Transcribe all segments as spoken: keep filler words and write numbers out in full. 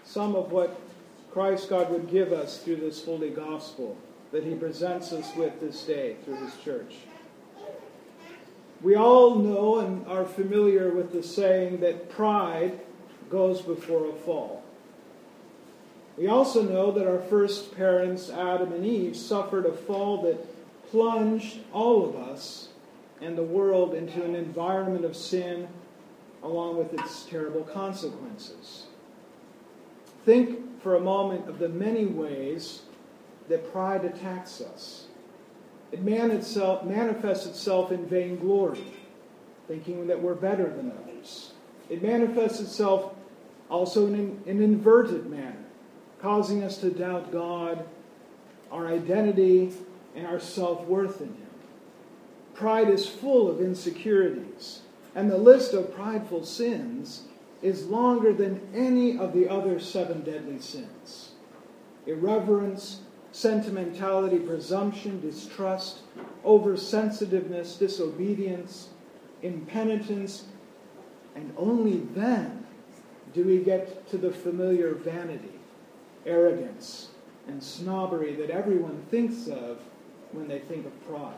some of what Christ God would give us through this holy gospel that he presents us with this day through his church. We all know and are familiar with the saying that pride goes before a fall. We also know that our first parents, Adam and Eve, suffered a fall that plunged all of us and the world into an environment of sin along with its terrible consequences. Think for a moment of the many ways that pride attacks us. It man itself, manifests itself in vainglory, thinking that we're better than others. It manifests itself also in an, an inverted manner, causing us to doubt God, our identity, and our self-worth in him. Pride is full of insecurities, and the list of prideful sins is longer than any of the other seven deadly sins. Irreverence, sentimentality, presumption, distrust, oversensitiveness, disobedience, impenitence, and only then do we get to the familiar vanity, arrogance, and snobbery that everyone thinks of when they think of pride.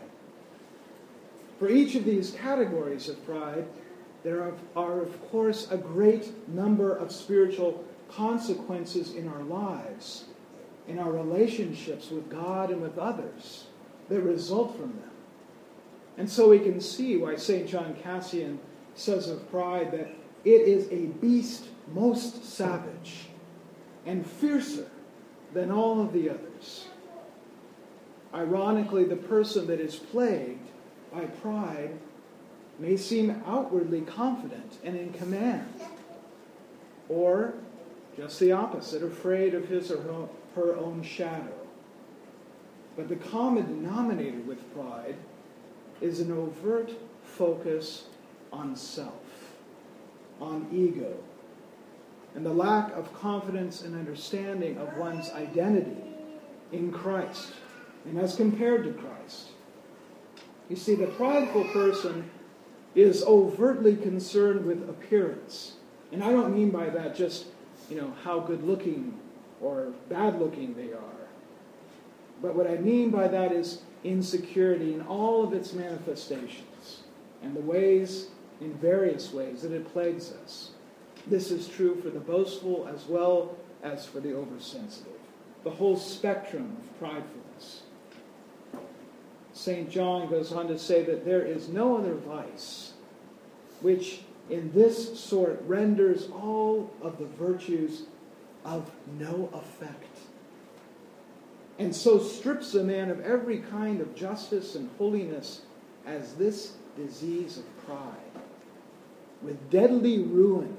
For each of these categories of pride, there are, are, of course, a great number of spiritual consequences in our lives, in our relationships with God and with others that result from them. And so we can see why Saint John Cassian says of pride that it is a beast most savage and fiercer than all of the others. Ironically, the person that is plagued by pride may seem outwardly confident and in command, or just the opposite, afraid of his or her own shadow. But the common denominator with pride is an overt focus on self, on ego, and the lack of confidence and understanding of one's identity in Christ and as compared to Christ. You see, the prideful person is overtly concerned with appearance. And I don't mean by that just, you know, how good-looking or bad-looking they are. But what I mean by that is insecurity in all of its manifestations and the ways, in various ways, that it plagues us. This is true for the boastful as well as for the oversensitive. The whole spectrum of pridefulness. Saint John goes on to say that there is no other vice which in this sort renders all of the virtues of no effect, and so strips a man of every kind of justice and holiness as this disease of pride. With deadly ruin,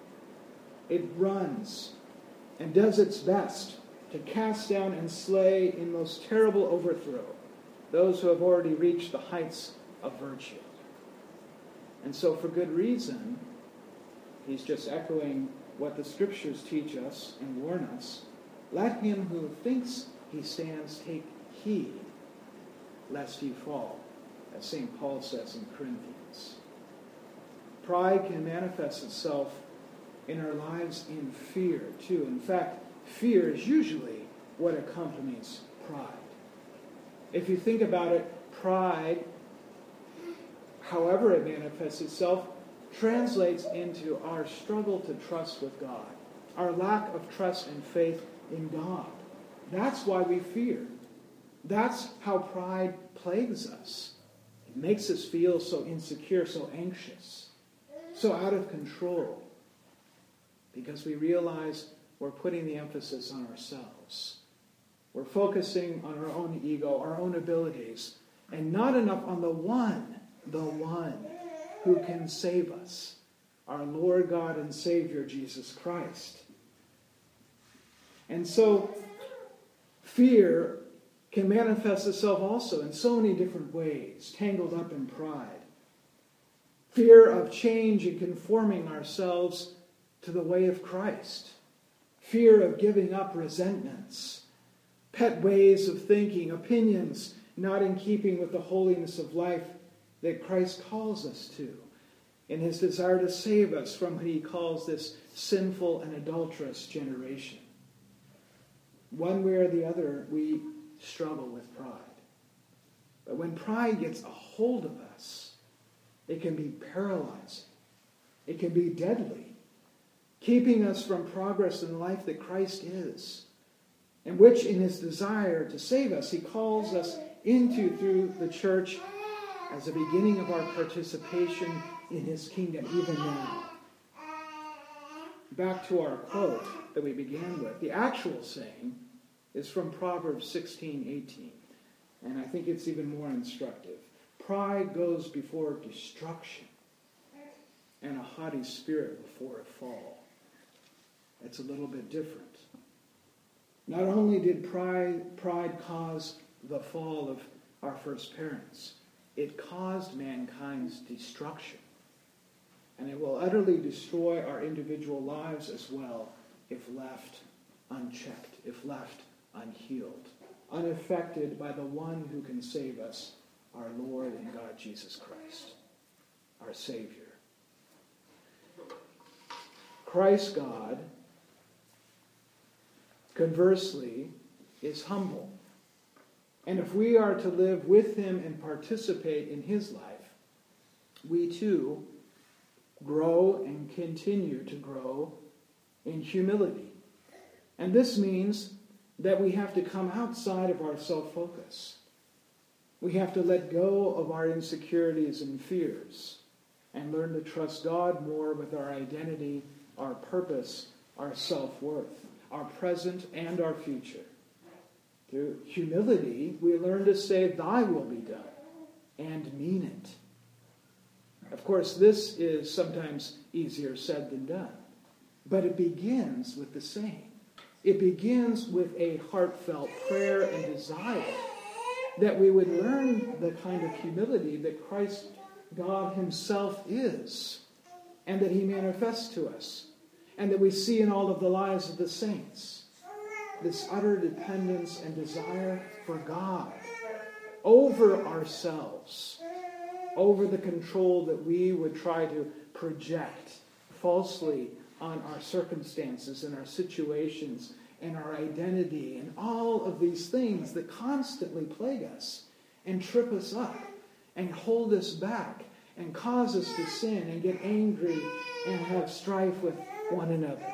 it runs and does its best to cast down and slay in most terrible overthrow those who have already reached the heights of virtue. And so for good reason, he's just echoing what the Scriptures teach us and warn us. Let him who thinks he stands take heed, lest he fall, as Saint Paul says in Corinthians. Pride can manifest itself in our lives in fear, too. In fact, fear is usually what accompanies pride. If you think about it, pride, however it manifests itself, translates into our struggle to trust with God, our lack of trust and faith in God. That's why we fear. That's how pride plagues us. It makes us feel so insecure, so anxious, so out of control, because we realize we're putting the emphasis on ourselves. We're focusing on our own ego, our own abilities, and not enough on the one, the one who can save us, our Lord God and Savior, Jesus Christ. And so, fear can manifest itself also in so many different ways, tangled up in pride. Fear of change and conforming ourselves to the way of Christ. Fear of giving up resentments, pet ways of thinking, opinions not in keeping with the holiness of life that Christ calls us to. in his desire to save us from what he calls this sinful and adulterous generation. One way or the other, we struggle with pride. But when pride gets a hold of us, it can be paralyzing. It can be deadly, keeping us from progress in the life that Christ is, and which in his desire to save us, he calls us into through the church as a beginning of our participation in his kingdom, even now. Back to our quote that we began with. The actual saying is from Proverbs sixteen eighteen, and I think it's even more instructive. Pride goes before destruction, and a haughty spirit before a fall. It's a little bit different. Not only did pride, pride cause the fall of our first parents, it caused mankind's destruction. And it will utterly destroy our individual lives as well if left unchecked, if left unhealed, unaffected by the one who can save us, our Lord and God Jesus Christ, our Savior. Christ God, conversely, is humble. And if we are to live with him and participate in his life, we too grow and continue to grow in humility. And this means that we have to come outside of our self-focus. We have to let go of our insecurities and fears and learn to trust God more with our identity, our purpose, our self-worth, our present and our future. Through humility, we learn to say, "Thy will be done," and mean it. Of course, this is sometimes easier said than done. But it begins with the saying. It begins with a heartfelt prayer and desire that we would learn the kind of humility that Christ God himself is, and that he manifests to us, and that we see in all of the lives of the saints. This utter dependence and desire for God over ourselves, over the control that we would try to project falsely on our circumstances and our situations and our identity and all of these things that constantly plague us and trip us up and hold us back and cause us to sin and get angry and have strife with one another.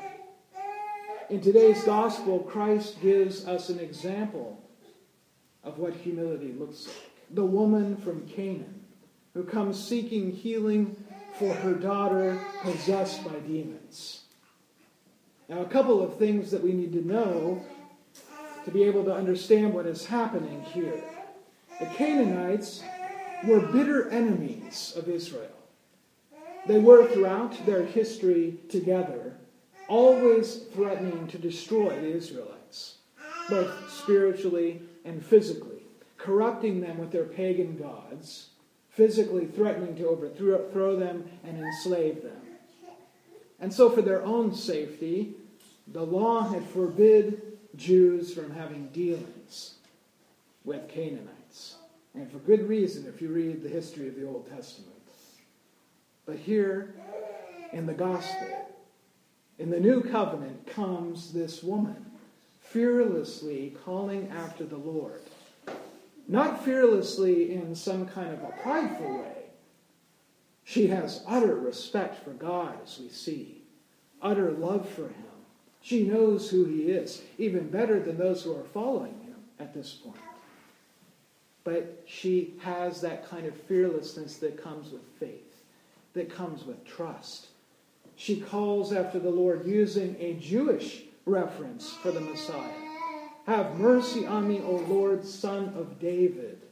In today's gospel, Christ gives us an example of what humility looks like. The woman from Canaan who comes seeking healing for her daughter possessed by demons. Now, a couple of things that we need to know to be able to understand what is happening here. The Canaanites were bitter enemies of Israel. They were, throughout their history together, always threatening to destroy the Israelites, both spiritually and physically, corrupting them with their pagan gods, physically threatening to overthrow them and enslave them. And so for their own safety, the law had forbid Jews from having dealings with Canaanites. And for good reason if you read the history of the Old Testament. But here in the gospel, in the new covenant, comes this woman fearlessly calling after the Lord. Not fearlessly in some kind of a prideful way. She has utter respect for God, as we see. Utter love for him. She knows who he is, even better than those who are following him at this point. But she has that kind of fearlessness that comes with faith, that comes with trust. She calls after the Lord using a Jewish reference for the Messiah. Have mercy on me, O Lord, Son of David.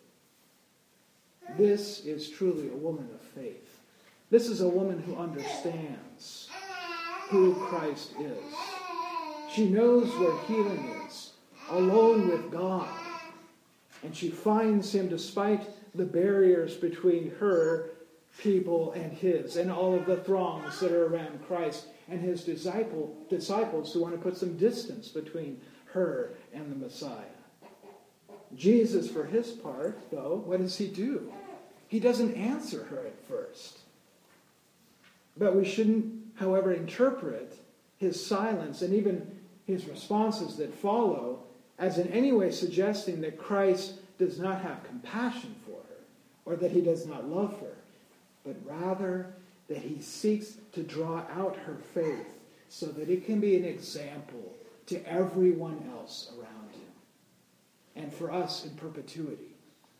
This is truly a woman of faith. This is a woman who understands who Christ is. She knows where healing is, alone with God. And she finds him despite the barriers between her people and his, and all of the throngs that are around Christ and his disciple, disciples who want to put some distance between her and the Messiah. Jesus, for his part, though, what does he do? He doesn't answer her at first. But we shouldn't, however, interpret his silence and even his responses that follow as in any way suggesting that Christ does not have compassion for her or that he does not love her, but rather that he seeks to draw out her faith so that it can be an example to everyone else around him and for us in perpetuity.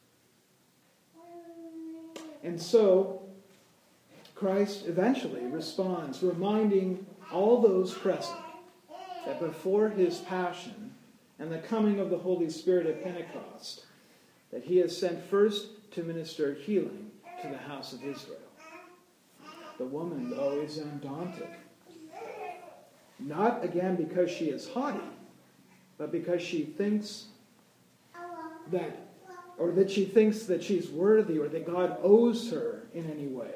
And so, Christ eventually responds, reminding all those present that before his passion and the coming of the Holy Spirit at Pentecost, that he is sent first to minister healing to the house of Israel. The woman, though, is undaunted. Not, again, because she is haughty, but because she thinks that, or that she thinks that she's worthy or that God owes her in any way.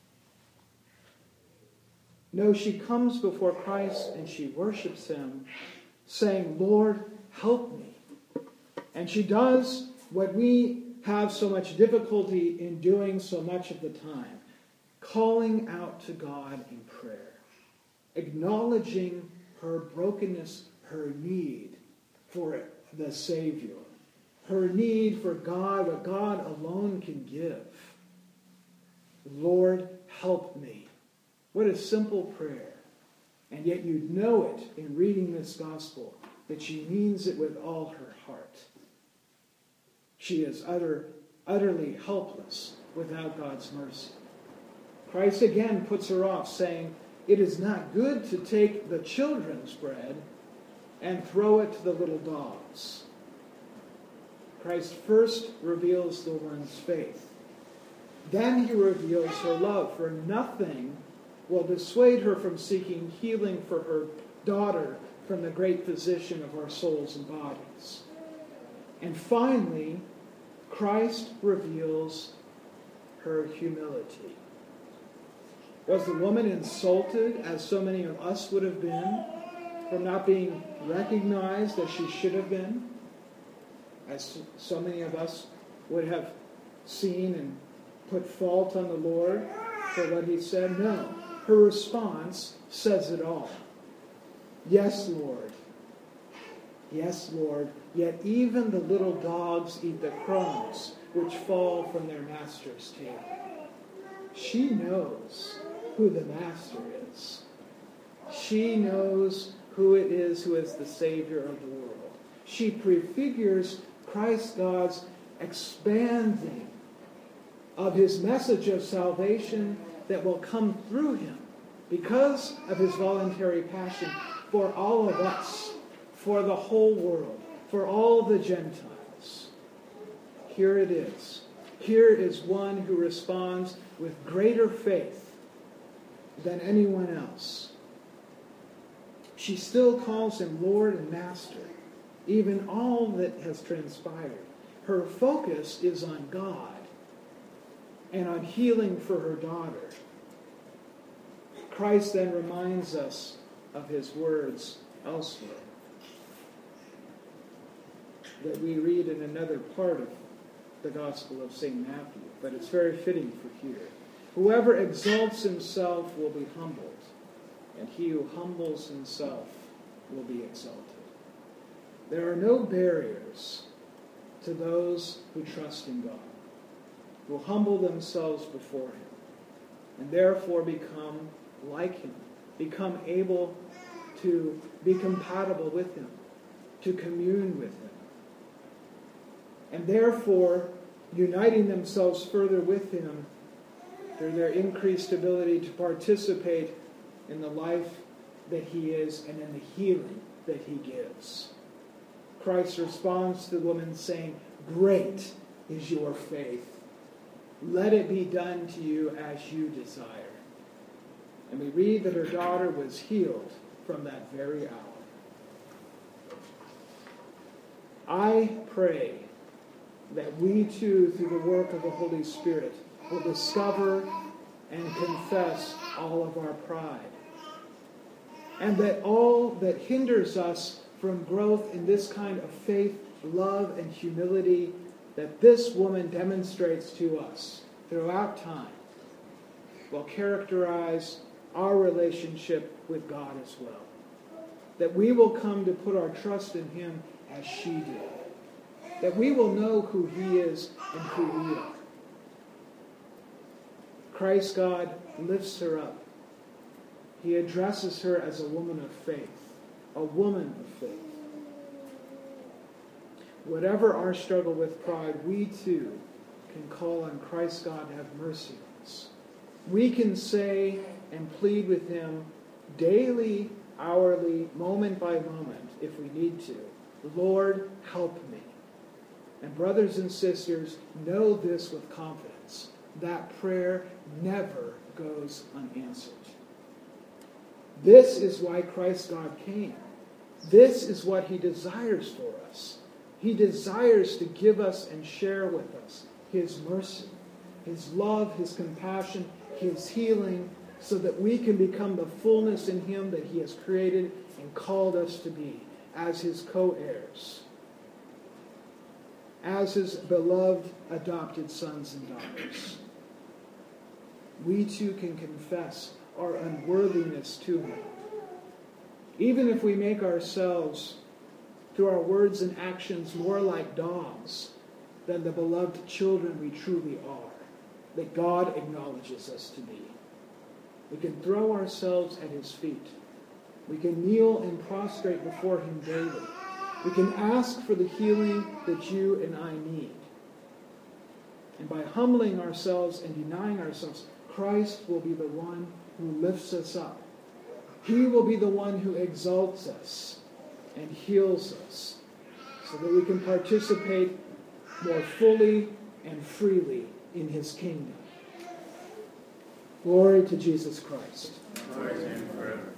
No, she comes before Christ and she worships him, saying, Lord, help me. And she does what we have so much difficulty in doing so much of the time, calling out to God in prayer, acknowledging her brokenness, her need for the Savior, her need for God, what God alone can give. Lord, help me. What a simple prayer. And yet you'd know it in reading this gospel, that she means it with all her heart. She is utter, utterly helpless without God's mercy. Christ again puts her off, saying, it is not good to take the children's bread and throw it to the little dogs. Christ first reveals the woman's faith. Then he reveals her love, for nothing will dissuade her from seeking healing for her daughter from the great physician of our souls and bodies. And finally, Christ reveals her humility. Was the woman insulted, as so many of us would have been, from not being recognized as she should have been, as so many of us would have seen and put fault on the Lord for what he said? No. Her response says it all. Yes, Lord. Yes, Lord. Yet even the little dogs eat the crumbs which fall from their master's table. She knows who the master is. She knows who it is who is the Savior of the world. She prefigures Christ God's expanding of his message of salvation that will come through him because of his voluntary passion for all of us, for the whole world, for all the Gentiles. Here it is. Here is one who responds with greater faith than anyone else. She still calls him Lord and Master, even all that has transpired. Her focus is on God and on healing for her daughter. Christ then reminds us of his words elsewhere that we read in another part of the Gospel of Saint Matthew, but it's very fitting for here. Whoever exalts himself will be humbled, and he who humbles himself will be exalted. There are no barriers to those who trust in God, who humble themselves before him, and therefore become like him, become able to be compatible with him, to commune with him, and therefore uniting themselves further with him through their increased ability to participate in the life that he is and in the healing that he gives. Christ responds to the woman saying, "Great is your faith. Let it be done to you as you desire." And we read that her daughter was healed from that very hour. I pray that we too, through the work of the Holy Spirit, will discover and confess all of our pride. And that all that hinders us from growth in this kind of faith, love, and humility that this woman demonstrates to us throughout time will characterize our relationship with God as well. That we will come to put our trust in him as she did. That we will know who he is and who we are. Christ God lifts her up. He addresses her as a woman of faith. A woman of faith. Whatever our struggle with pride, we too can call on Christ God to have mercy on us. We can say and plead with him daily, hourly, moment by moment, if we need to, Lord, help me. And brothers and sisters, know this with confidence. That prayer never goes unanswered. This is why Christ God came. This is what he desires for us. He desires to give us and share with us his mercy, his love, his compassion, his healing, so that we can become the fullness in him that he has created and called us to be as his co-heirs, as his beloved adopted sons and daughters. We too can confess our unworthiness to him. Even if we make ourselves, through our words and actions, more like dogs than the beloved children we truly are, that God acknowledges us to be. We can throw ourselves at his feet. We can kneel and prostrate before him daily. We can ask for the healing that you and I need. And by humbling ourselves and denying ourselves, Christ will be the one who lifts us up. He will be the one who exalts us and heals us so that we can participate more fully and freely in his kingdom. Glory to Jesus Christ. Glory to him forever.